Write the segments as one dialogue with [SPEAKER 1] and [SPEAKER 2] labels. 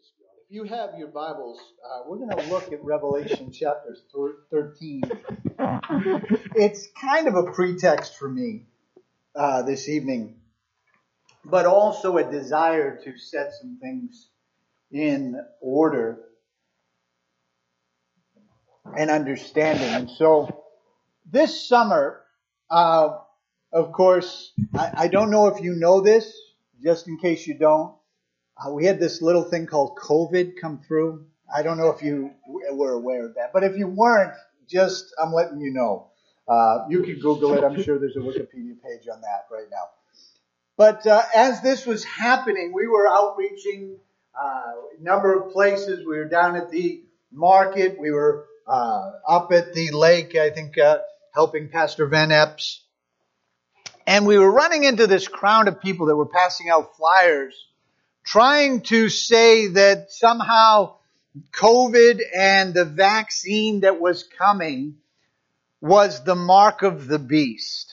[SPEAKER 1] If you have your Bibles, we're going to look at Revelation chapter 13. It's kind of a pretext for me this evening, but also a desire to set some things in order and understanding. And so this summer, of course, I don't know if you know this, just in case you don't. We had this little thing called COVID come through. I don't know if you were aware of that. But if you weren't, I'm letting you know. You can Google it. I'm sure there's a Wikipedia page on that right now. But as this was happening, we were outreaching a number of places. We were down at the market. We were up at the lake, I think, helping Pastor Van Epps. And we were running into this crowd of people that were passing out flyers, trying to say that somehow COVID and the vaccine that was coming was the mark of the beast.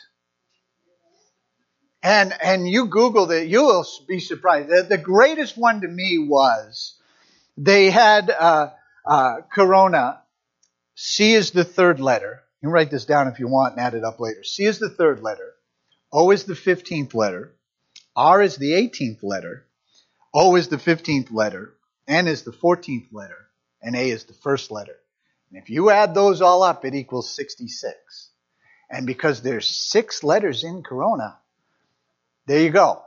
[SPEAKER 1] And you Googled it, you will be surprised. The greatest one to me was they had Corona. C is the third letter. You can write this down if you want and add it up later. C is the third letter. O is the 15th letter. R is the 18th letter. O is the 15th letter, N is the 14th letter, and A is the first letter. And if you add those all up, it equals 66. And because there's 6 letters in Corona, there you go.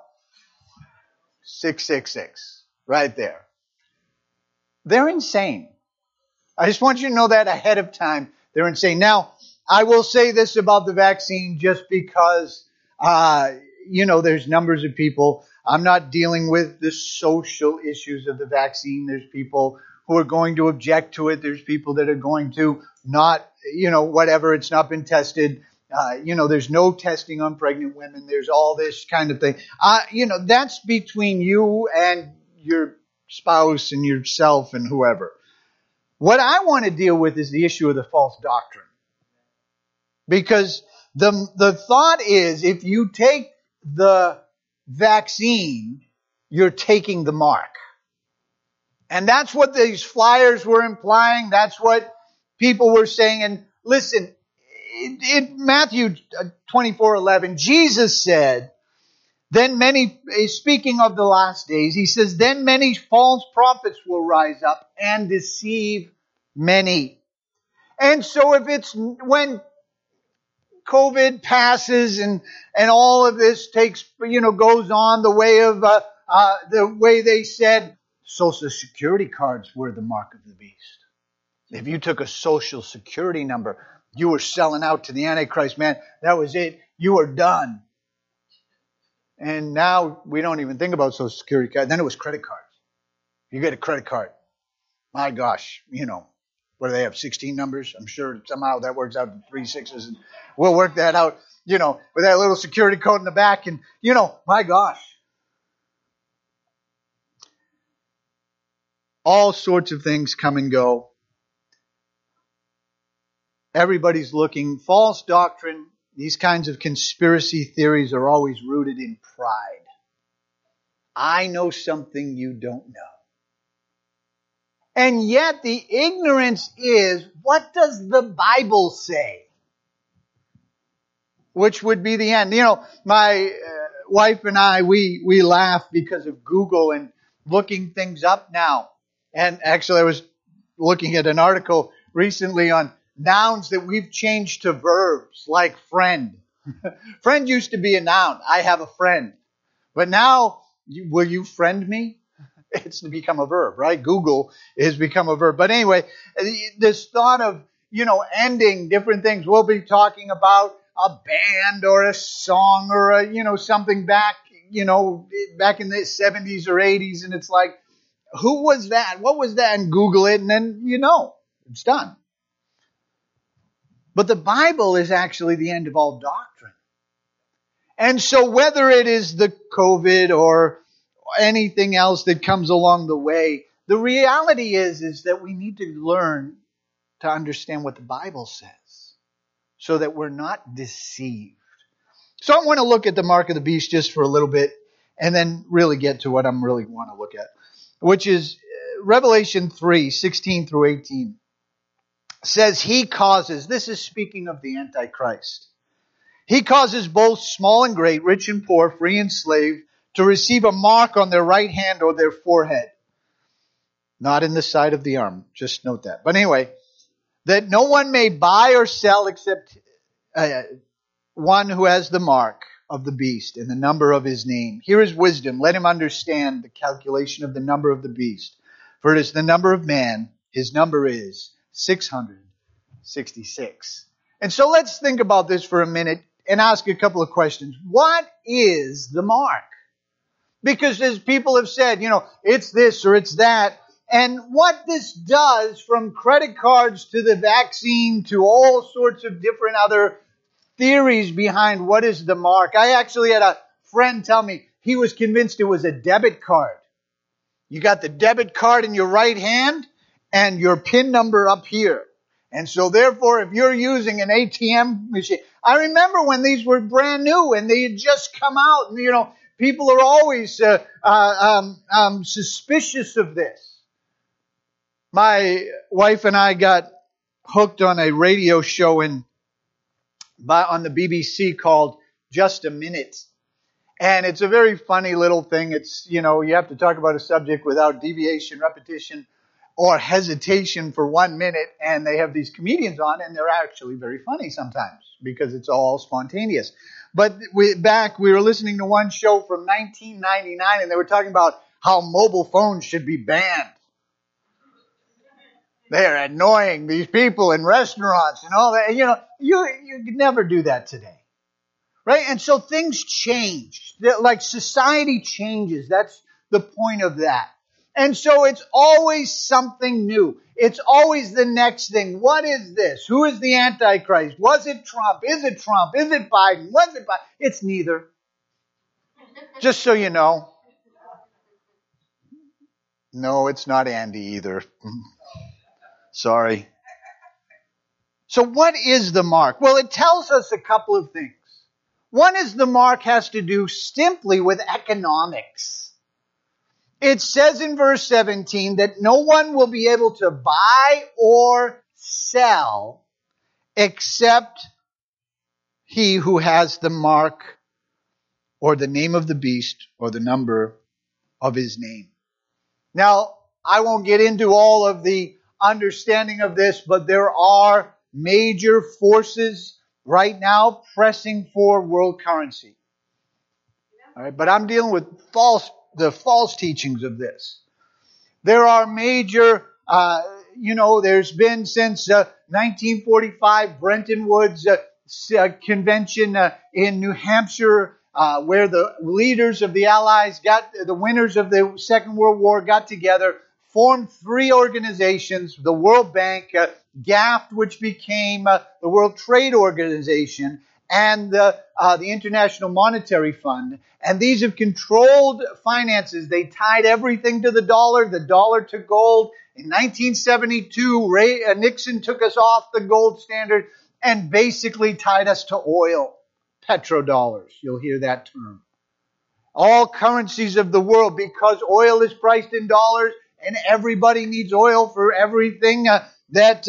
[SPEAKER 1] 666. Right there. They're insane. I just want you to know that ahead of time. They're insane. Now, I will say this about the vaccine just because, there's numbers of people. I'm not dealing with the social issues of the vaccine. There's people who are going to object to it. There's people that are going to not, whatever. It's not been tested. There's no testing on pregnant women. There's all this kind of thing. That's between you and your spouse and yourself and whoever. What I want to deal with is the issue of the false doctrine. Because the thought is if you take the vaccine, you're taking the mark. And that's what these flyers were implying. That's what people were saying. And listen, in Matthew 24:11, Jesus said, then many, speaking of the last days, he says, then many false prophets will rise up and deceive many. And so if it's when COVID passes and all of this goes on the way of, the way they said Social Security cards were the mark of the beast. If you took a Social Security number, you were selling out to the Antichrist, man. That was it. You were done. And now we don't even think about Social Security cards. Then it was credit cards. You get a credit card. My gosh, what do they have, 16 numbers? I'm sure somehow that works out to 3 6s. And we'll work that out, with that little security code in the back. And, my gosh. All sorts of things come and go. Everybody's looking. False doctrine, these kinds of conspiracy theories are always rooted in pride. I know something you don't know. And yet the ignorance is, what does the Bible say? Which would be the end. My wife and I, we laugh because of Google and looking things up now. And actually I was looking at an article recently on nouns that we've changed to verbs, like friend. Friend used to be a noun. I have a friend. But now, will you friend me? It's become a verb, right? Google has become a verb. But anyway, this thought of, ending different things. We'll be talking about a band or a song or something back in the 70s or 80s. And it's like, who was that? What was that? And Google it and then, it's done. But the Bible is actually the end of all doctrine. And so whether it is the COVID or anything else that comes along the way, the reality is that we need to learn to understand what the Bible says so that we're not deceived. So I want to look at the mark of the beast just for a little bit and then really get to what I'm really want to look at, which is Revelation 3:16 through 18 says he causes, this is speaking of the Antichrist, he causes both small and great, rich and poor, free and slave, to receive a mark on their right hand or their forehead. Not in the side of the arm. Just note that. But anyway, that no one may buy or sell except one who has the mark of the beast and the number of his name. Here is wisdom. Let him understand the calculation of the number of the beast. For it is the number of man. His number is 666. And so let's think about this for a minute and ask a couple of questions. What is the mark? Because as people have said, it's this or it's that. And what this does, from credit cards to the vaccine to all sorts of different other theories behind what is the mark. I actually had a friend tell me he was convinced it was a debit card. You got the debit card in your right hand and your PIN number up here. And so therefore, if you're using an ATM machine, I remember when these were brand new and they had just come out, and people are always suspicious of this. My wife and I got hooked on a radio show on the BBC called Just a Minute. And it's a very funny little thing. It's, you have to talk about a subject without deviation, repetition, or hesitation for 1 minute. And they have these comedians on, and they're actually very funny sometimes because it's all spontaneous. But we were listening to one show from 1999, and they were talking about how mobile phones should be banned. They're annoying, these people in restaurants and all that. You could never do that today. Right? And so things change. Like society changes. That's the point of that. And so it's always something new. It's always the next thing. What is this? Who is the Antichrist? Was it Trump? Is it Trump? Is it Biden? Was it Biden? It's neither. Just so you know. No, it's not Andy either. Sorry. So what is the mark? Well, it tells us a couple of things. One is the mark has to do simply with economics. It says in verse 17 that no one will be able to buy or sell except he who has the mark or the name of the beast or the number of his name. Now, I won't get into all of the understanding of this, but there are major forces right now pressing for world currency. All right, but I'm dealing with the false teachings of this. There are major, there's been since 1945 Bretton Woods convention in New Hampshire, where the leaders of the Allies the winners of the Second World War got together, formed three organizations, the World Bank, GAFT, which became the World Trade Organization, and the International Monetary Fund. And these have controlled finances. They tied everything to the dollar to gold. In 1972, Nixon took us off the gold standard and basically tied us to oil, petrodollars. You'll hear that term. All currencies of the world, because oil is priced in dollars, and everybody needs oil for everything. That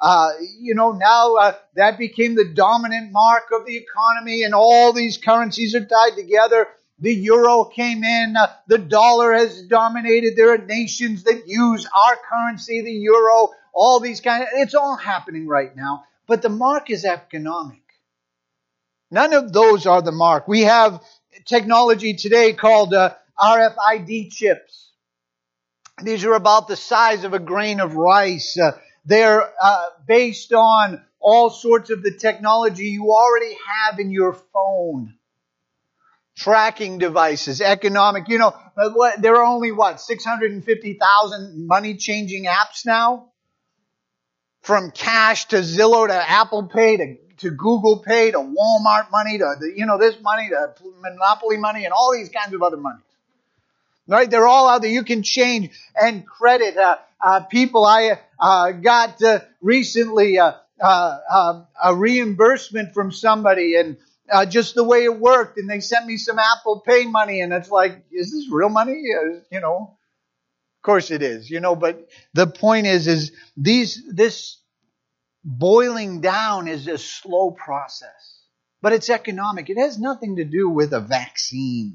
[SPEAKER 1] became the dominant mark of the economy, and all these currencies are tied together. The euro came in. The dollar has dominated. There are nations that use our currency, the euro. All these it's all happening right now. But the mark is economic. None of those are the mark. We have technology today called RFID chips. These are about the size of a grain of rice. They're based on all sorts of the technology you already have in your phone. Tracking devices, economic. There are only 650,000 money-changing apps now? From Cash to Zillow to Apple Pay to Google Pay to Walmart money to this money to Monopoly money and all these kinds of other monies. Right? They're all out there. You can change and credit people. I got recently a reimbursement from somebody, and just the way it worked, and they sent me some Apple Pay money, and it's like, is this real money? Of course it is, but the point is this boiling down is a slow process. But it's economic. It has nothing to do with a vaccine.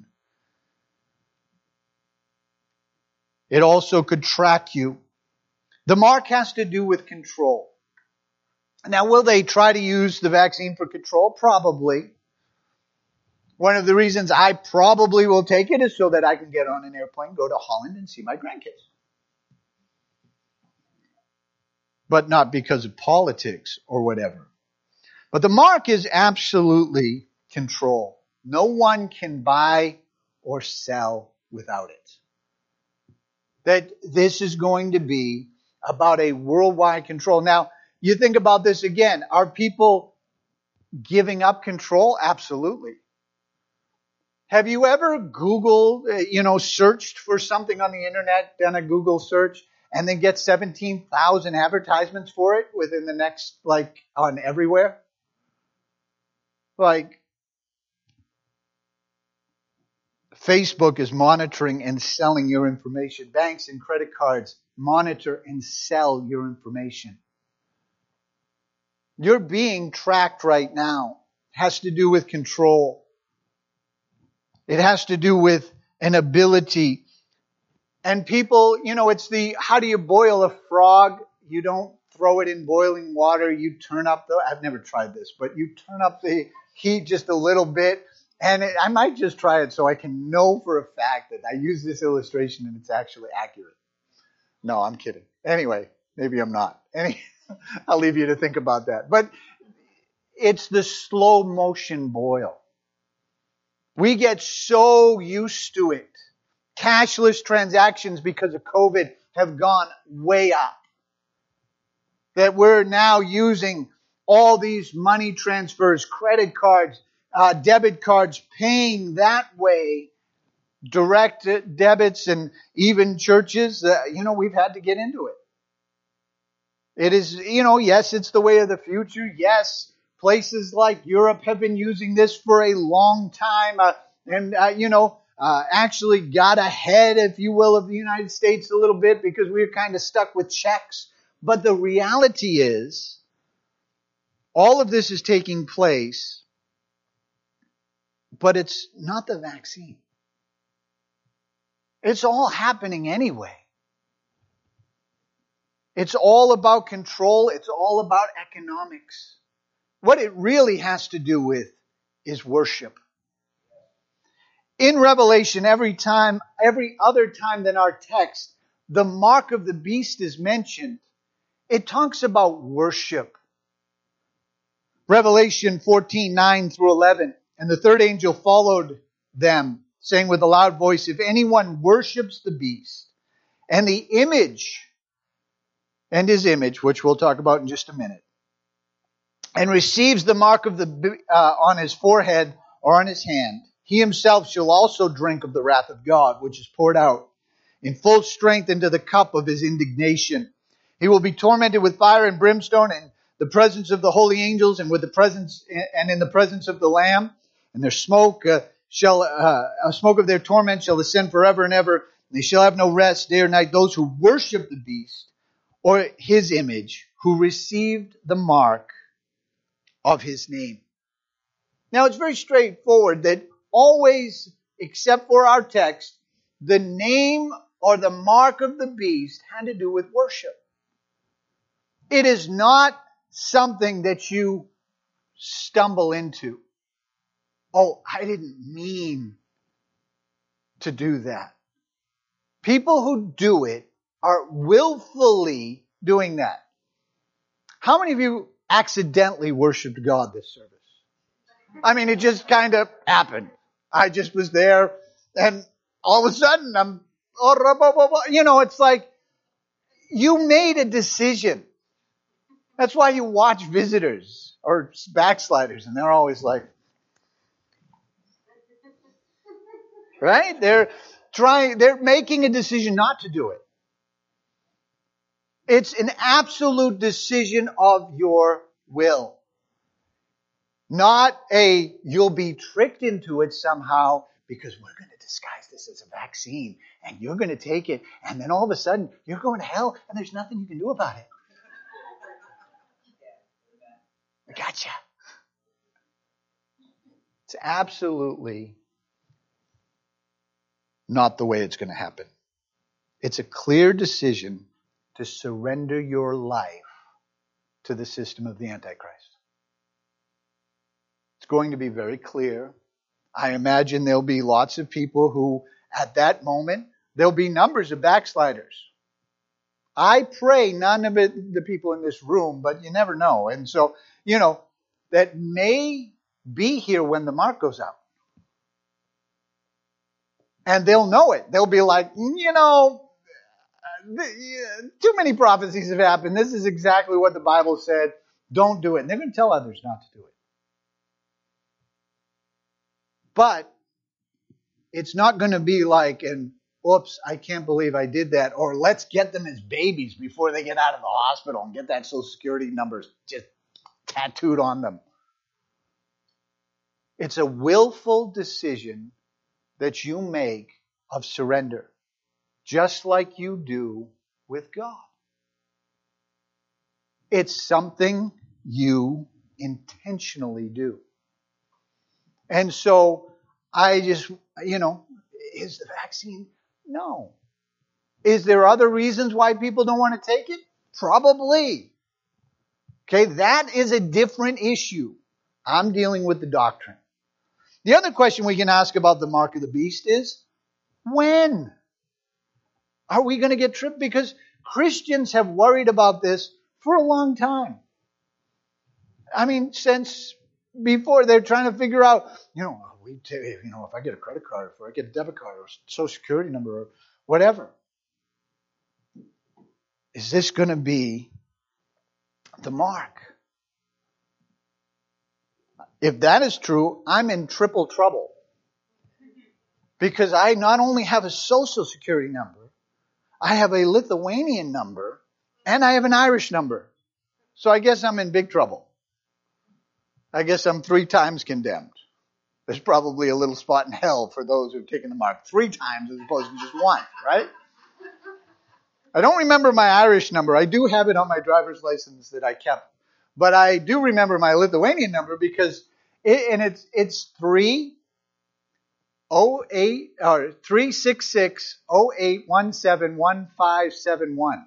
[SPEAKER 1] It also could track you. The mark has to do with control. Now, will they try to use the vaccine for control? Probably. One of the reasons I probably will take it is so that I can get on an airplane, go to Holland, and see my grandkids. But not because of politics or whatever. But the mark is absolutely control. No one can buy or sell without it. That this is going to be about a worldwide control. Now, you think about this again. Are people giving up control? Absolutely. Have you ever Googled, searched for something on the internet, done a Google search, and then get 17,000 advertisements for it within the next, on everywhere? Facebook is monitoring and selling your information. Banks and credit cards monitor and sell your information. You're being tracked right now. It has to do with control. It has to do with an ability. And people, it's how do you boil a frog? You don't throw it in boiling water. You turn up I've never tried this, but you turn up the heat just a little bit. And I might just try it so I can know for a fact that I use this illustration and it's actually accurate. No, I'm kidding. Anyway, maybe I'm not. I'll leave you to think about that. But it's the slow motion boil. We get so used to it. Cashless transactions because of COVID have gone way up. That we're now using all these money transfers, credit cards, debit cards, paying that way, direct debits, and even churches. We've had to get into it. It is, yes, it's the way of the future. Yes, places like Europe have been using this for a long time, actually got ahead, if you will, of the United States a little bit because we were kind of stuck with checks. But the reality is, all of this is taking place, but it's not the vaccine. It's all happening anyway. It's all about control. It's all about economics. What it really has to do with is worship. In Revelation, every other time than our text, the mark of the beast is mentioned. It talks about worship. Revelation 14:9 through 11. And the third angel followed them, saying with a loud voice, if anyone worships the beast and the image and his image, which we'll talk about in just a minute, and receives the mark of on his forehead or on his hand, he himself shall also drink of the wrath of God, which is poured out in full strength into the cup of his indignation. He will be tormented with fire and brimstone in the presence of the holy angels and in the presence of the Lamb. And their smoke smoke of their torment shall ascend forever and ever. They shall have no rest day or night. Those who worship the beast or his image, who received the mark of his name. Now it's very straightforward that always, except for our text, the name or the mark of the beast had to do with worship. It is not something that you stumble into. Oh, I didn't mean to do that. People who do it are willfully doing that. How many of you accidentally worshiped God this service? I mean, it just kind of happened. I just was there and all of a sudden it's like you made a decision. That's why you watch visitors or backsliders and they're always like, right? They're making a decision not to do it. It's an absolute decision of your will. Not you'll be tricked into it somehow because we're going to disguise this as a vaccine, and you're going to take it, and then all of a sudden, you're going to hell, and there's nothing you can do about it. I gotcha. It's absolutely not the way it's going to happen. It's a clear decision to surrender your life to the system of the Antichrist. It's going to be very clear. I imagine there'll be lots of people who, at that moment, there'll be numbers of backsliders. I pray none of the people in this room, but you never know. And so, that may be here when the mark goes out. And they'll know it. They'll be like, too many prophecies have happened. This is exactly what the Bible said. Don't do it. And they're going to tell others not to do it. But it's not going to be like, oops, I can't believe I did that. Or let's get them as babies before they get out of the hospital and get that Social Security numbers just tattooed on them. It's a willful decision that you make of surrender, just like you do with God. It's something you intentionally do. And so I just, is the vaccine? No. Is there other reasons why people don't want to take it? Probably. Okay, that is a different issue. I'm dealing with the doctrine. The other question we can ask about the mark of the beast is, when are we going to get tripped? Because Christians have worried about this for a long time. I mean, since before they're trying to figure out, if I get a credit card, or if I get a debit card, or Social Security number, or whatever. Is this going to be the mark? If that is true, I'm in triple trouble. Because I not only have a Social Security number, I have a Lithuanian number, and I have an Irish number. So I guess I'm in big trouble. I guess I'm 3 times condemned. There's probably a little spot in hell for those who've taken the mark 3 times as opposed to just 1, right? I don't remember my Irish number. I do have it on my driver's license that I kept. But I do remember my Lithuanian number because it's 36608171571.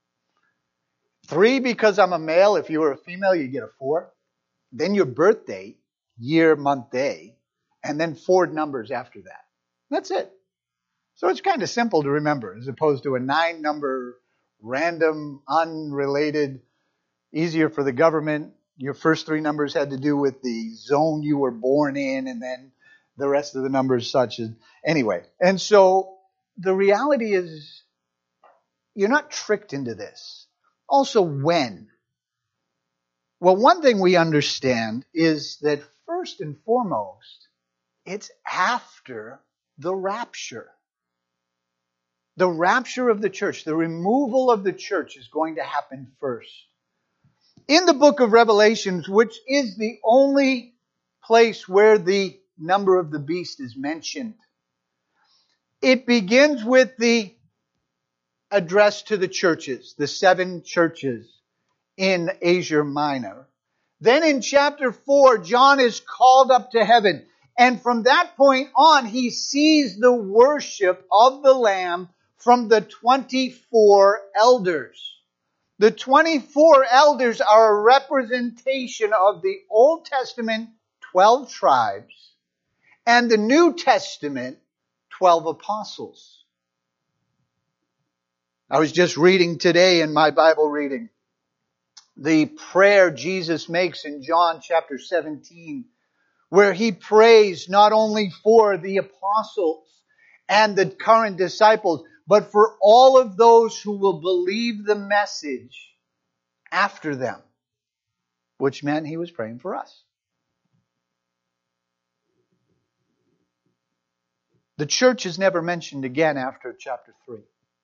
[SPEAKER 1] 3 because I'm a male. If you were a female, you get a 4. Then your birthday, year, month, day, and then 4 numbers after that. That's it. So it's kind of simple to remember as opposed to a 9-number, random, unrelated, easier for the government. Your first 3 numbers had to do with the zone you were born in, and then the rest of the numbers such as... Anyway, and so the reality is you're not tricked into this. Also, when? Well, one thing we understand is that first and foremost, it's after the rapture. The rapture of the church, the removal of the church is going to happen first. In the book of Revelations, which is the only place where the number of the beast is mentioned, it begins with the address to the churches, the 7 churches in Asia Minor. Then in chapter 4, John is called up to heaven. And from that point on, he sees the worship of the Lamb from the 24 elders. The 24 elders are a representation of the Old Testament 12 tribes and the New Testament 12 apostles. I was just reading today in my Bible reading the prayer Jesus makes in John chapter 17, where he prays not only for the apostles and the current disciples, but for all of those who will believe the message after them, which meant he was praying for us. The church is never mentioned again after chapter 3.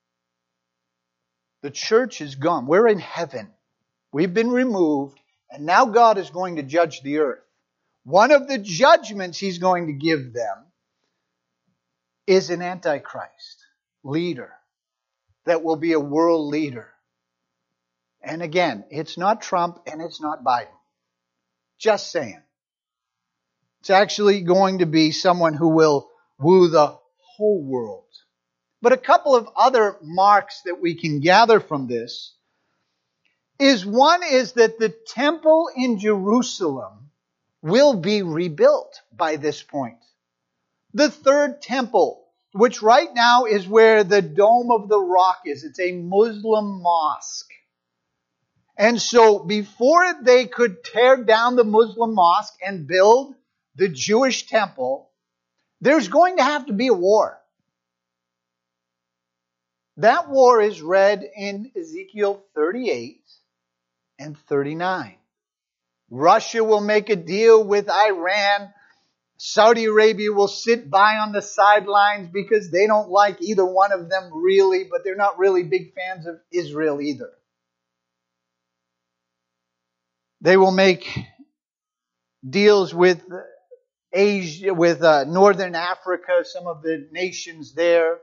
[SPEAKER 1] The church is gone. We're in heaven. We've been removed, and now God is going to judge the earth. One of the judgments he's going to give them is an antichrist leader that will be a world leader. And again, it's not Trump and it's not Biden. Just saying. It's actually going to be someone who will woo the whole world. But a couple of other marks that we can gather from this is one is that the temple in Jerusalem will be rebuilt by this point. The third temple, which right now is where the Dome of the Rock is. It's a Muslim mosque. And so before they could tear down the Muslim mosque and build the Jewish temple, there's going to have to be a war. That war is read in Ezekiel 38 and 39. Russia will make a deal with Iran. Saudi Arabia will sit by on the sidelines because they don't like either one of them really, but they're not really big fans of Israel either. They will make deals with Asia, with Northern Africa, some of the nations there.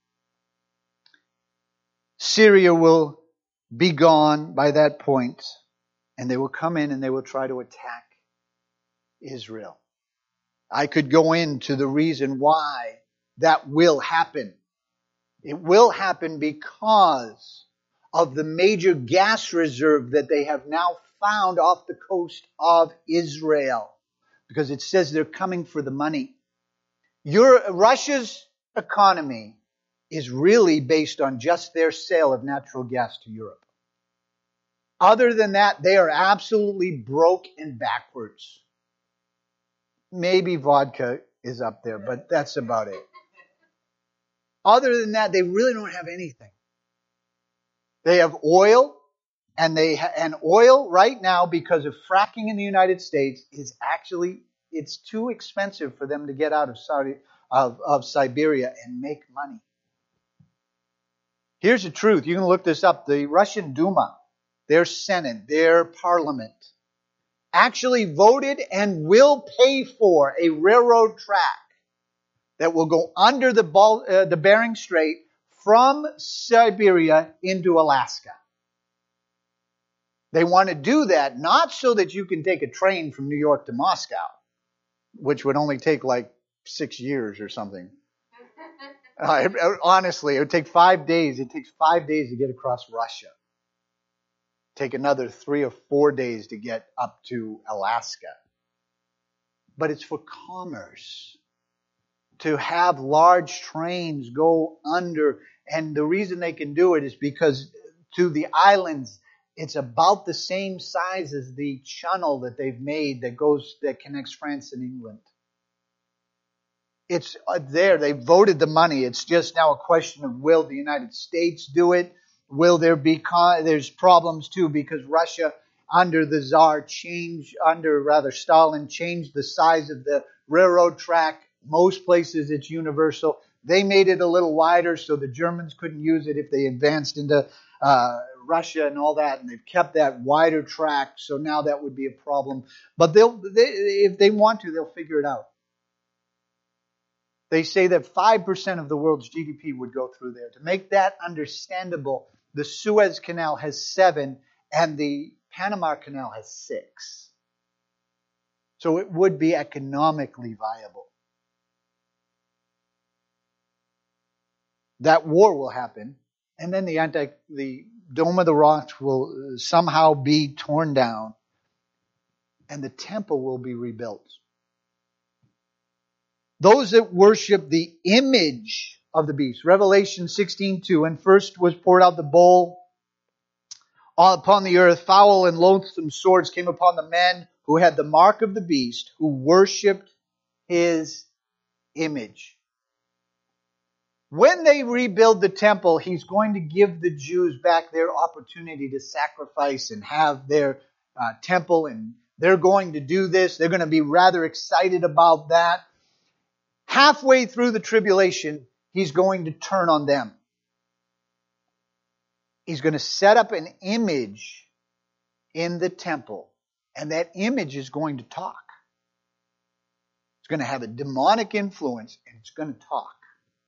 [SPEAKER 1] Syria will be gone by that point, and they will come in and they will try to attack Israel. I could go into the reason why that will happen. It will happen because of the major gas reserve that they have now found off the coast of Israel. Because it says they're coming for the money. Russia's economy is really based on just their sale of natural gas to Europe. Other than that, they are absolutely broke and backwards. Maybe vodka is up there, but that's about it. Other than that, they really don't have anything. They have oil, and oil right now, because of fracking in the United States, is actually, it's too expensive for them to get out of Siberia and make money. Here's the truth. You can look this up. The Russian Duma, their Senate, their parliament, actually voted and will pay for a railroad track that will go under the Bering Strait from Siberia into Alaska. They want to do that not so that you can take a train from New York to Moscow, which would only take like 6 years or something. Honestly, it would take 5 days. It takes 5 days to get across Russia. Take another 3 or 4 days to get up to Alaska. But it's for commerce. To have large trains go under. And the reason they can do it is because to the islands, it's about the same size as the channel that they've made that connects France and England. It's there. They voted the money. It's just now a question of will the United States do it? Will there be there's problems too because Russia under the Tsar Stalin changed the size of the railroad track. Most places it's universal. They made it a little wider so the Germans couldn't use it if they advanced into Russia and all that, and they've kept that wider track, so now that would be a problem. But if they want to, they'll figure it out. They say that 5% of the world's GDP would go through there. To make that understandable, the Suez Canal has 7, and the Panama Canal has 6. So it would be economically viable. That war will happen, and then the Dome of the Rock will somehow be torn down, and the temple will be rebuilt. Those that worship the image of the beast. Revelation 16:2. And first was poured out the bowl upon the earth. Foul and loathsome swords came upon the men who had the mark of the beast, who worshipped his image. When they rebuild the temple, he's going to give the Jews back their opportunity to sacrifice and have their temple. And they're going to do this. They're going to be rather excited about that. Halfway through the tribulation, he's going to turn on them. He's going to set up an image in the temple, and that image is going to talk. It's going to have a demonic influence, and it's going to talk.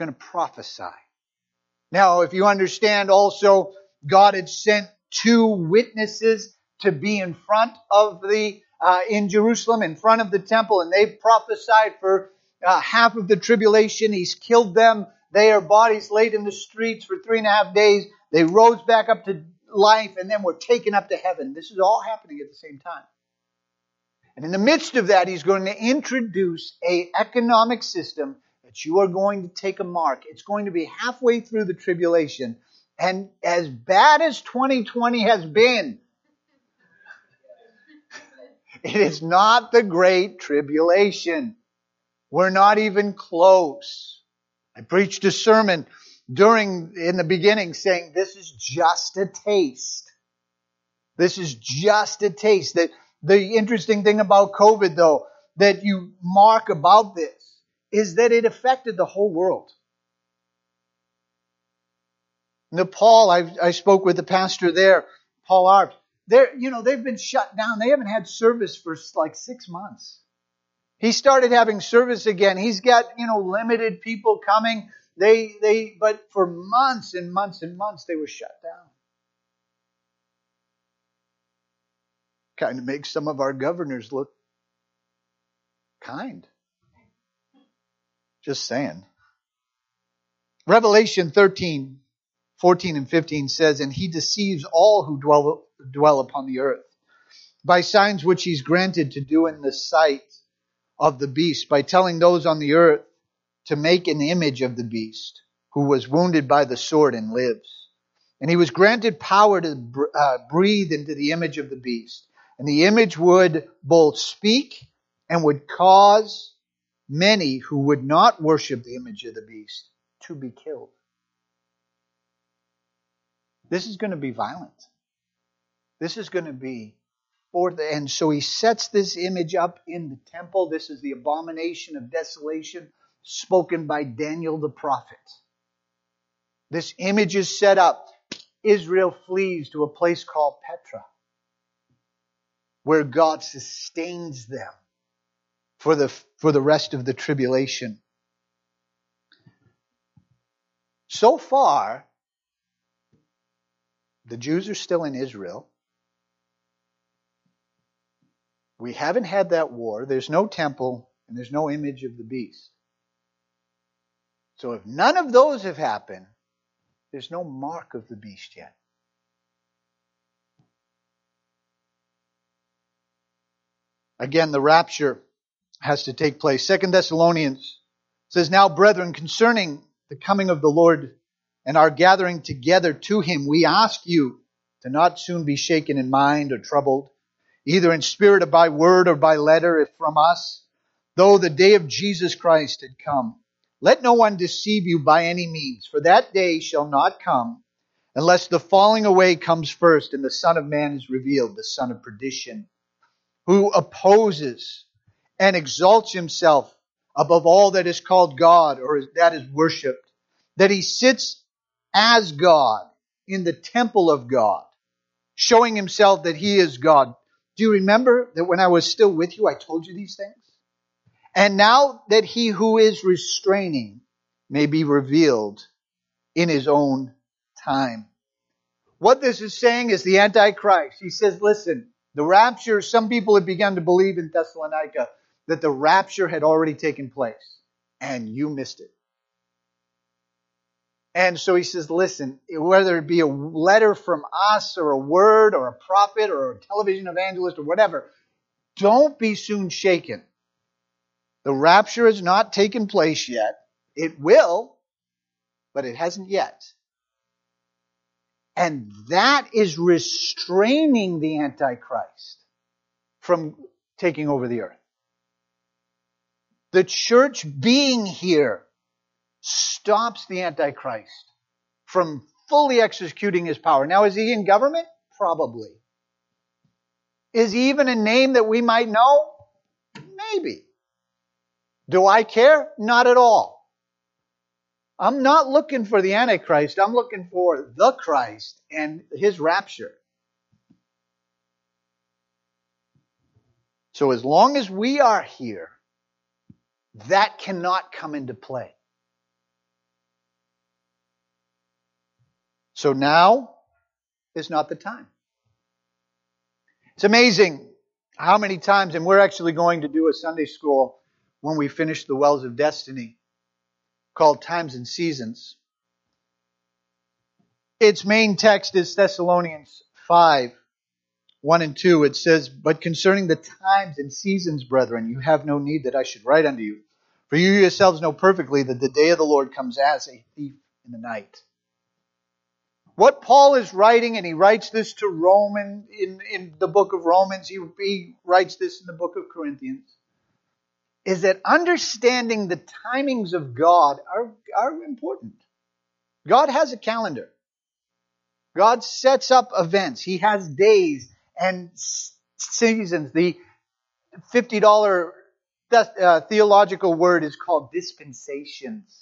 [SPEAKER 1] going to prophesy. Now, if you understand also, God had sent 2 witnesses to be in front of in Jerusalem, in front of the temple, and they prophesied for half of the tribulation. He's killed them. Their bodies laid in the streets for 3.5 days. They rose back up to life and then were taken up to heaven. This is all happening at the same time. And in the midst of that, He's going to introduce an economic system that you are going to take a mark. It's going to be halfway through the tribulation. And as bad as 2020 has been, it is not the great tribulation. We're not even close. I preached a sermon in the beginning saying this is just a taste. This is just a taste. That the interesting thing about COVID, though, that you mark about this is that it affected the whole world. Nepal, I spoke with the pastor there, Paul Arp. They've been shut down. They haven't had service for like 6 months. He started having service again. He's got, limited people coming. But for months and months and months, they were shut down. Kind of makes some of our governors look kind. Just saying. Revelation 13, 14 and 15 says, and He deceives all who dwell upon the earth by signs which He's granted to do in the sight of the beast, by telling those on the earth to make an image of the beast, who was wounded by the sword and lives. And he was granted power to breathe into the image of the beast. And the image would both speak and would cause many who would not worship the image of the beast to be killed. This is going to be violent. This is going to be and so he sets this image up in the temple. This is the abomination of desolation spoken by Daniel the prophet. This image is set up. Israel flees to a place called Petra, where God sustains them for the rest of the tribulation. So far, the Jews are still in Israel. We haven't had that war. There's no temple and there's no image of the beast. So if none of those have happened, there's no mark of the beast yet. Again, the rapture has to take place. 2 Thessalonians says, now, brethren, concerning the coming of the Lord and our gathering together to Him, we ask you to not soon be shaken in mind or troubled, either in spirit or by word or by letter, if from us, though the day of Jesus Christ had come. Let no one deceive you by any means, for that day shall not come unless the falling away comes first and the Son of Man is revealed, the son of perdition, who opposes and exalts himself above all that is called God or that is worshipped, that he sits as God in the temple of God, showing himself that he is God. Do you remember that when I was still with you, I told you these things? And now that he who is restraining may be revealed in his own time. What this is saying is the Antichrist. He says, listen, the rapture, some people had begun to believe in Thessalonica that the rapture had already taken place, and you missed it. And so he says, listen, whether it be a letter from us or a word or a prophet or a television evangelist or whatever, don't be soon shaken. The rapture has not taken place yet. It will, but it hasn't yet. And that is restraining the Antichrist from taking over the earth. The church being here stops the Antichrist from fully executing his power. Now, is he in government? Probably. Is he even a name that we might know? Maybe. Do I care? Not at all. I'm not looking for the Antichrist. I'm looking for the Christ and his rapture. So as long as we are here, that cannot come into play. So now is not the time. It's amazing how many times, and we're actually going to do a Sunday school when we finish the Wells of Destiny called Times and Seasons. Its main text is Thessalonians 5, 1 and 2. It says, "But concerning the times and seasons, brethren, you have no need that I should write unto you. For you yourselves know perfectly that the day of the Lord comes as a thief in the night." What Paul is writing, and he writes this to Roman in the book of Romans, he writes this in the book of Corinthians, is that understanding the timings of God are important. God has a calendar. God sets up events. He has days and seasons. The $50 theological word is called dispensations.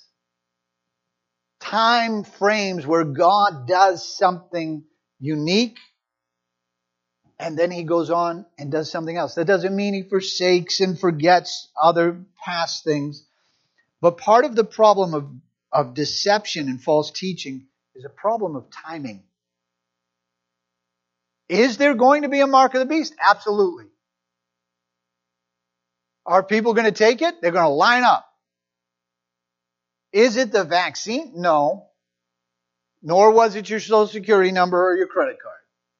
[SPEAKER 1] Time frames where God does something unique and then he goes on and does something else. That doesn't mean he forsakes and forgets other past things. But part of the problem of deception and false teaching is a problem of timing. Is there going to be a mark of the beast? Absolutely. Are people going to take it? They're going to line up. Is it the vaccine? No. Nor was it your Social Security number or your credit card.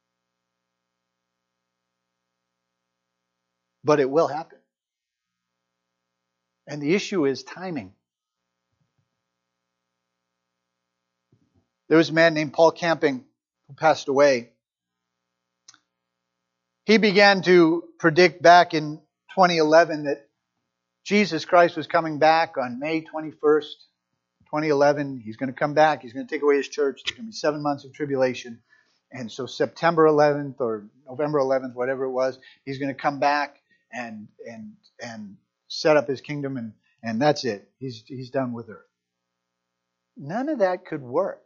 [SPEAKER 1] But it will happen. And the issue is timing. There was a man named Paul Camping who passed away. He began to predict back in 2011 that Jesus Christ was coming back on May 21st, 2011. He's going to come back. He's going to take away his church. There's going to be 7 months of tribulation. And so September 11th or November 11th, whatever it was, he's going to come back and set up his kingdom, and that's it. He's done with earth. None of that could work.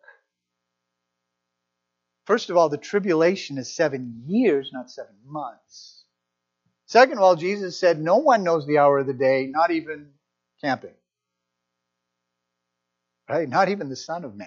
[SPEAKER 1] First of all, the tribulation is 7 years, not 7 months. Second of all, Jesus said, no one knows the hour of the day, not even Camping. Right? Not even the Son of Man.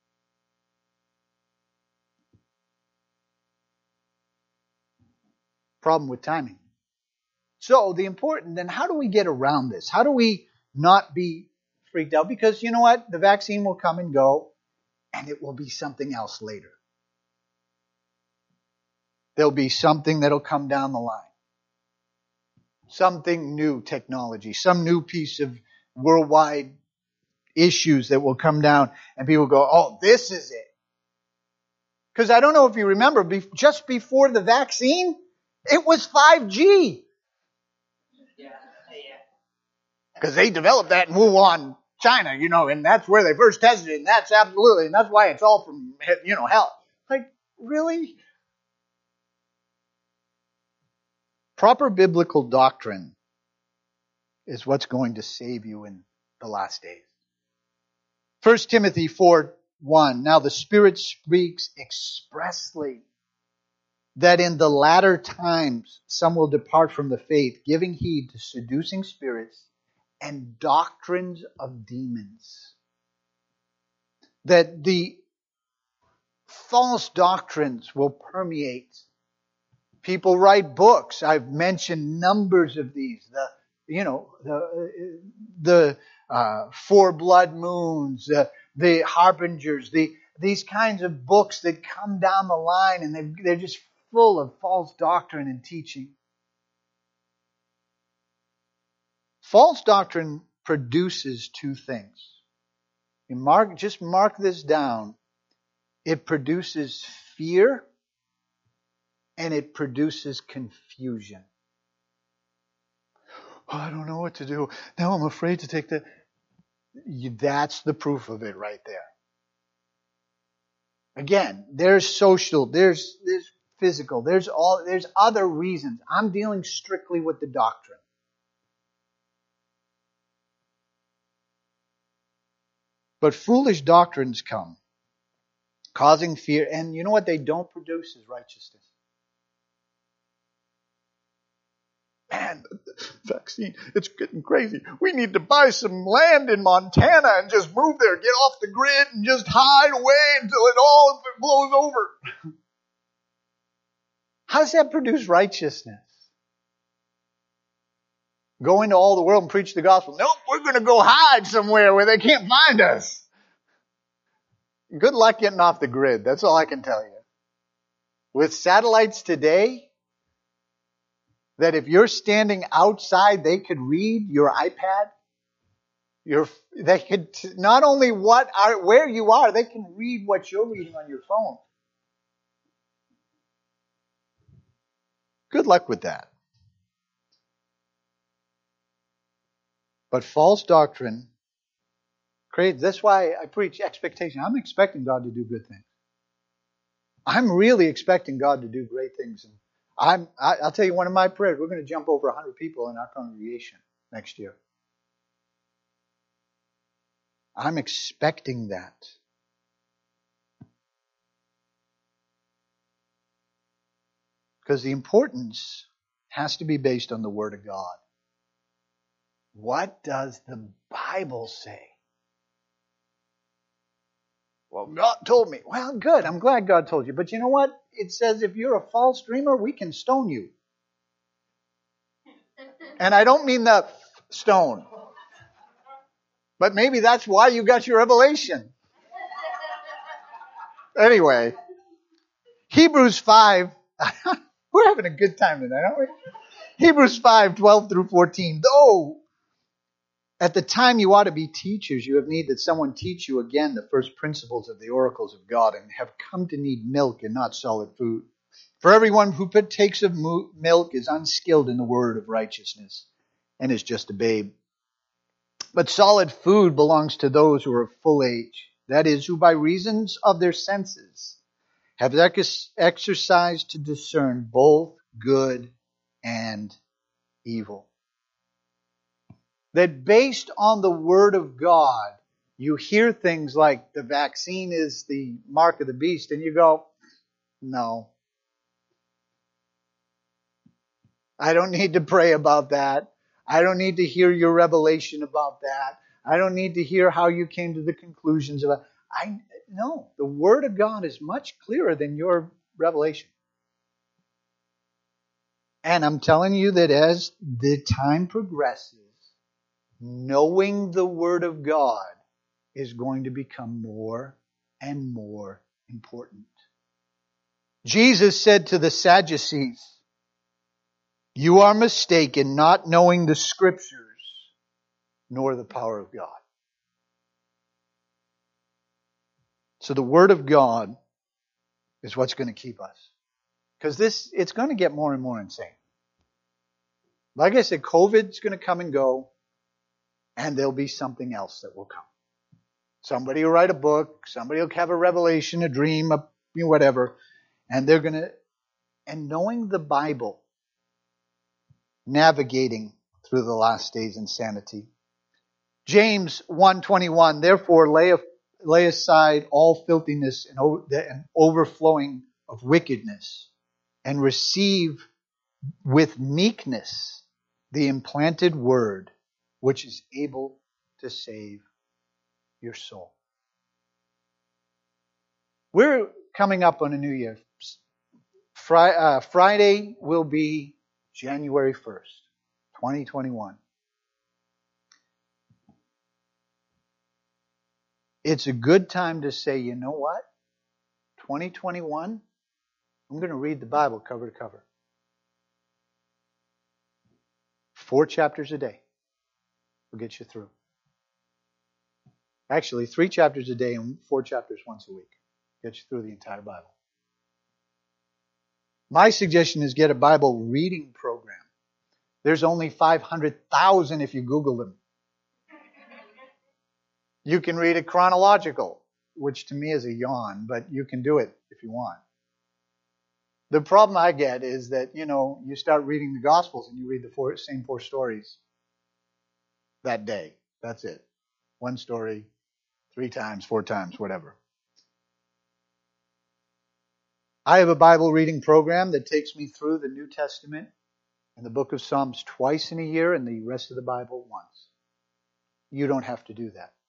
[SPEAKER 1] Problem with timing. So then how do we get around this? How do we not be freaked out? Because you know what? The vaccine will come and go, and it will be something else later. There'll be something that'll come down the line. Something new technology, some new piece of worldwide issues that will come down, and people go, oh, this is it. Because I don't know if you remember, just before the vaccine, it was 5G. Because they developed that in Wuhan, China, and that's where they first tested it, and that's why it's all from, hell. Like, really? Proper biblical doctrine is what's going to save you in the last days. 1 Timothy 4:1. Now the Spirit speaks expressly that in the latter times some will depart from the faith, giving heed to seducing spirits and doctrines of demons. That the false doctrines will permeate. People write books. I've mentioned numbers of these. The 4 blood moons, the harbingers, these kinds of books that come down the line, and they're just full of false doctrine and teaching. False doctrine produces 2 things. Just mark this down. It produces fear and it produces confusion. Oh, I don't know what to do. Now I'm afraid to take that. That's the proof of it right there. Again, there's social, there's physical, there's other reasons. I'm dealing strictly with the doctrine. But foolish doctrines come, causing fear, and you know what they don't produce is righteousness. Man, the vaccine, it's getting crazy. We need to buy some land in Montana and just move there, get off the grid and just hide away until it all blows over. How does that produce righteousness? Go into all the world and preach the gospel. Nope, we're going to go hide somewhere where they can't find us. Good luck getting off the grid. That's all I can tell you. With satellites today, that if you're standing outside, they could read your iPad. They could not only where you are, they can read what you're reading on your phone. Good luck with that. But false doctrine creates, that's why I preach expectation. I'm expecting God to do good things. I'm really expecting God to do great things. And I'll tell you one of my prayers, we're going to jump over 100 people in our congregation next year. I'm expecting that. Because the importance has to be based on the Word of God. What does the Bible say? Well, God told me. Well, good. I'm glad God told you. But you know what? It says if you're a false dreamer, we can stone you. And I don't mean the stone. But maybe that's why you got your revelation. Anyway, Hebrews 5. We're having a good time tonight, aren't we? Hebrews 5, 12 through 14. Though at the time you ought to be teachers, you have need that someone teach you again the first principles of the oracles of God, and have come to need milk and not solid food. For everyone who partakes of milk is unskilled in the word of righteousness, and is just a babe. But solid food belongs to those who are of full age, that is, who by reasons of their senses have exercised to discern both good and evil. That based on the Word of God, you hear things like the vaccine is the mark of the beast, and you go, no. I don't need to pray about that. I don't need to hear your revelation about that. I don't need to hear how you came to the conclusions about it. No, the Word of God is much clearer than your revelation. And I'm telling you that as the time progresses, knowing the Word of God is going to become more and more important. Jesus said to the Sadducees, "You are mistaken, not knowing the Scriptures nor the power of God." So the Word of God is what's going to keep us. Because it's going to get more and more insane. Like I said, COVID's going to come and go, and there'll be something else that will come. Somebody will write a book, somebody will have a revelation, a dream, whatever, and they're going to, and knowing the Bible, navigating through the last days insanity. James 1:21, therefore lay aside all filthiness and overflowing of wickedness, and receive with meekness the implanted word, which is able to save your soul. We're coming up on a new year. Friday will be January 1st, 2021. It's a good time to say, you know what? 2021, I'm going to read the Bible cover to cover. 4 chapters a day will get you through. Actually, 3 chapters a day and 4 chapters once a week. Get you through the entire Bible. My suggestion is get a Bible reading program. There's only 500,000 if you Google them. You can read it chronological, which to me is a yawn, but you can do it if you want. The problem I get is that, you start reading the Gospels and you read the same 4 stories that day. That's it. 1 story, 3 times, 4 times, whatever. I have a Bible reading program that takes me through the New Testament and the book of Psalms twice in a year and the rest of the Bible once. You don't have to do that.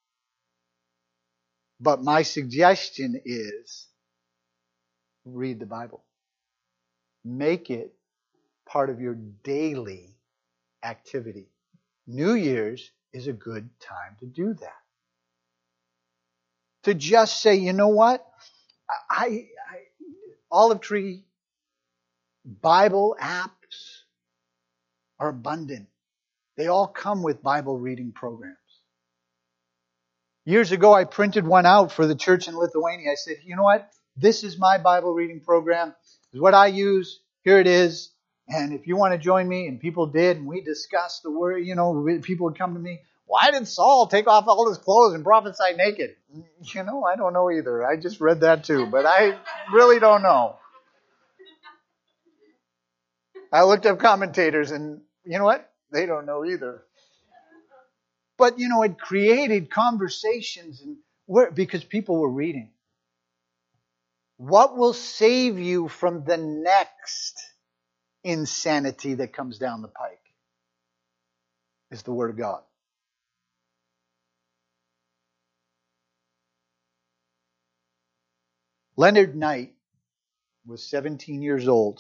[SPEAKER 1] But my suggestion is read the Bible. Make it part of your daily activity. New Year's is a good time to do that. To just say, you know what? Olive Tree Bible apps are abundant. They all come with Bible reading programs. Years ago, I printed one out for the church in Lithuania. I said, you know what? This is my Bible reading program. This is what I use. Here it is. And if you want to join me, and people did, and we discussed the word, people would come to me, why did Saul take off all his clothes and prophesy naked? I don't know either. I just read that too, but I really don't know. I looked up commentators, and you know what? They don't know either. But, it created conversations because people were reading. What will save you from the next insanity that comes down the pike is the Word of God. Leonard Knight was 17 years old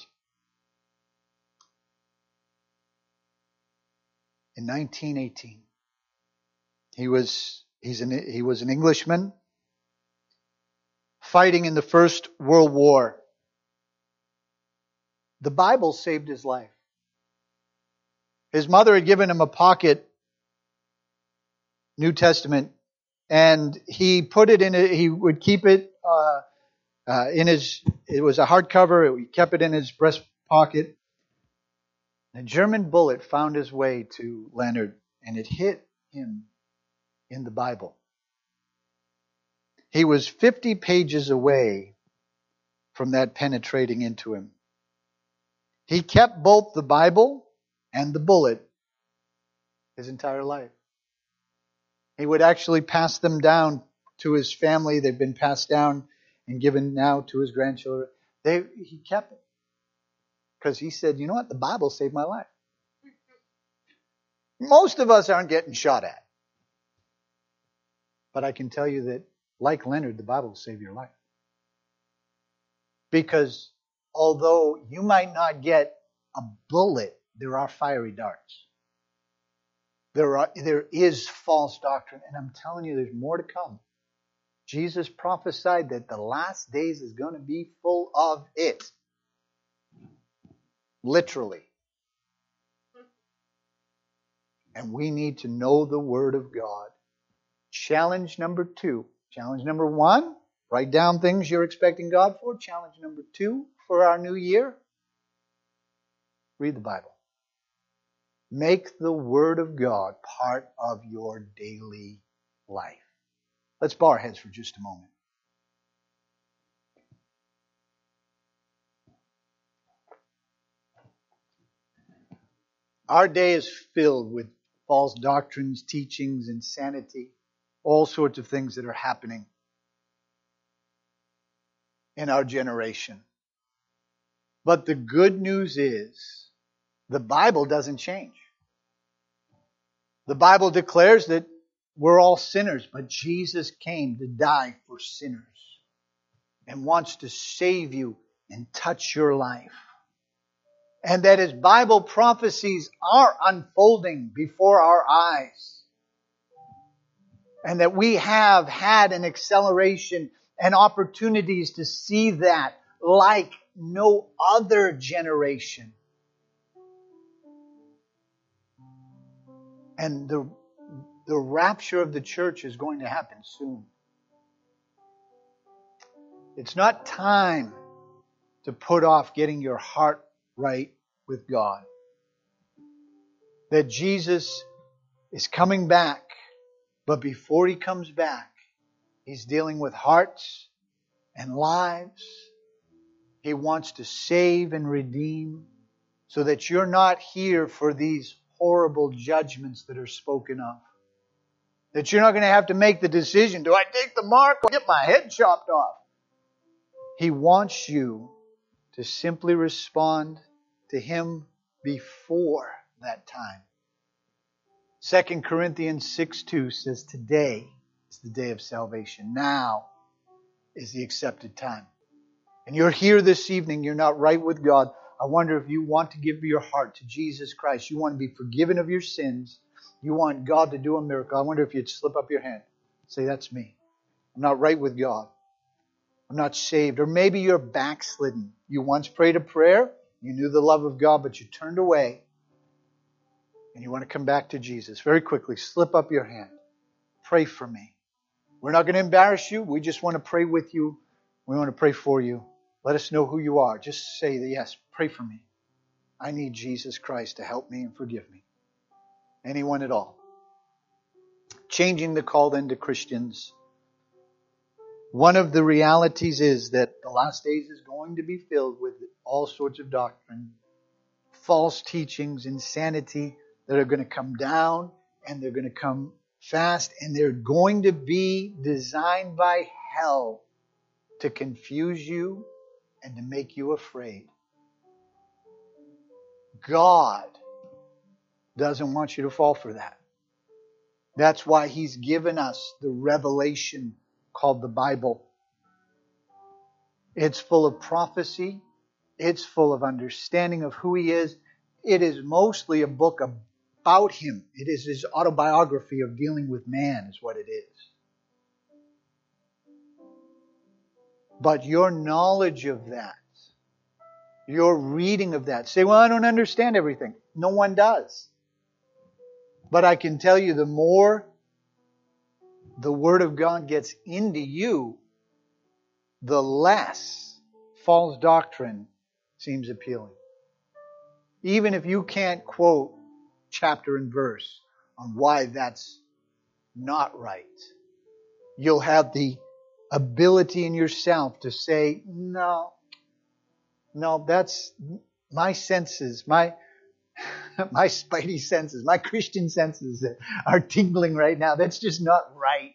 [SPEAKER 1] in 1918. He was an Englishman fighting in the First World War. The Bible saved his life. His mother had given him a pocket New Testament, and he put it in. He would keep it in his. It was a hardcover. He kept it in his breast pocket. A German bullet found its way to Leonard, and it hit him in the Bible. He was 50 pages away from that penetrating into him. He kept both the Bible and the bullet his entire life. He would actually pass them down to his family. They've been passed down and given now to his grandchildren. He kept it because he said, you know what? The Bible saved my life. Most of us aren't getting shot at. But I can tell you that, like Leonard, the Bible will save your life. Because although you might not get a bullet, there are fiery darts. There is false doctrine. And I'm telling you, there's more to come. Jesus prophesied that the last days is going to be full of it. Literally. And we need to know the Word of God. Challenge number 2. Challenge number 1, write down things you're expecting God for. Challenge number 2 for our new year, read the Bible. Make the Word of God part of your daily life. Let's bow our heads for just a moment. Our day is filled with false doctrines, teachings, insanity, all sorts of things that are happening in our generation. But the good news is the Bible doesn't change. The Bible declares that we're all sinners, but Jesus came to die for sinners and wants to save you and touch your life. And that His Bible prophecies are unfolding before our eyes. And that we have had an acceleration and opportunities to see that like no other generation. And the rapture of the church is going to happen soon. It's not time to put off getting your heart right with God. That Jesus is coming back, but before He comes back, He's dealing with hearts and lives. He wants to save and redeem so that you're not here for these horrible judgments that are spoken of. That you're not going to have to make the decision, do I take the mark or get my head chopped off? He wants you to simply respond to Him before that time. 2 Corinthians 6:2 says, today is the day of salvation. Now is the accepted time. And you're here this evening, you're not right with God. I wonder if you want to give your heart to Jesus Christ. You want to be forgiven of your sins. You want God to do a miracle. I wonder if you'd slip up your hand. Say, that's me. I'm not right with God. I'm not saved. Or maybe you're backslidden. You once prayed a prayer. You knew the love of God, but you turned away. And you want to come back to Jesus. Very quickly, slip up your hand. Pray for me. We're not going to embarrass you. We just want to pray with you. We want to pray for you. Let us know who you are. Just say that, yes, pray for me. I need Jesus Christ to help me and forgive me. Anyone at all. Changing the call then to Christians. One of the realities is that the last days is going to be filled with all sorts of doctrine, false teachings, insanity that are going to come down and they're going to come fast, and they're going to be designed by hell to confuse you and to make you afraid. God doesn't want you to fall for that. That's why He's given us the revelation called the Bible. It's full of prophecy. It's full of understanding of who He is. It is mostly a book about Him. It is His autobiography of dealing with man is what it is. But your knowledge of that, your reading of that, say, well, I don't understand everything. No one does. But I can tell you, the more the Word of God gets into you, the less false doctrine seems appealing. Even if you can't quote chapter and verse on why that's not right, you'll have the ability in yourself to say, no, that's my senses, my spidey senses, my Christian senses that are tingling right now. That's just not right.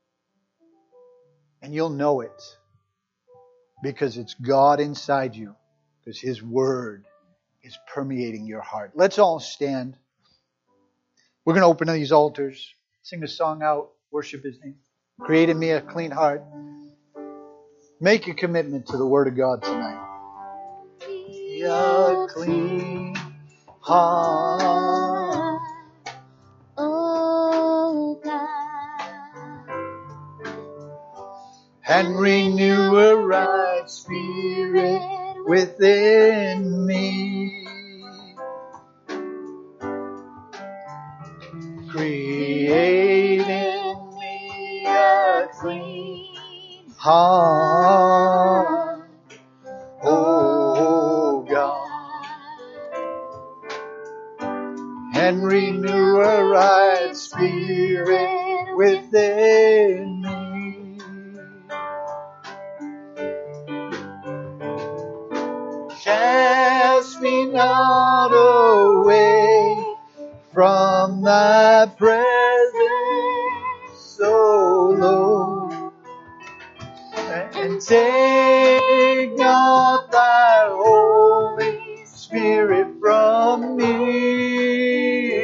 [SPEAKER 1] And you'll know it because it's God inside you, because His Word is permeating your heart. Let's all stand. We're going to open these altars, sing a song out, worship His name. Create in me a clean heart. Make a commitment to the Word of God tonight. A clean heart,
[SPEAKER 2] oh God,
[SPEAKER 1] and renew a right spirit within me. Create in me a clean heart, oh God, and renew a right spirit within me. Cast me not away from Thy presence so low, and take not Thy Holy Spirit from me.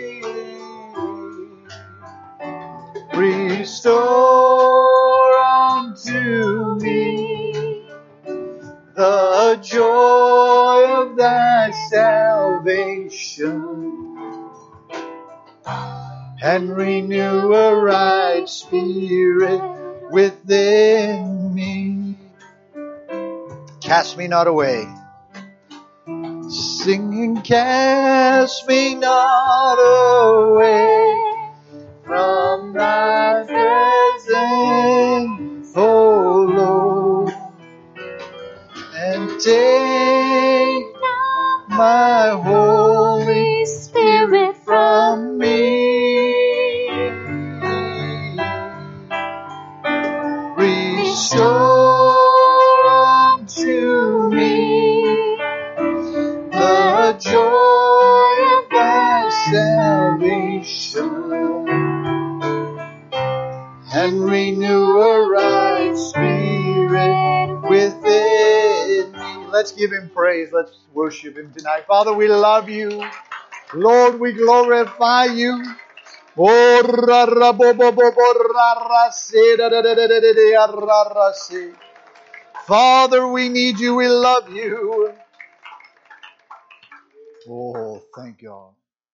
[SPEAKER 1] Restore unto me the joy of Thy salvation, and renew a right spirit within me. Cast me not away. Singing, cast me not away from Thy presence, O Lord, and take my Holy Spirit from me. Restore unto me the joy of Thy salvation, and renew a right spirit within me. Let's give Him praise. Let's worship Him tonight. Father, we love You. Lord, we glorify You. Father, we need You. We love You. Oh, thank God.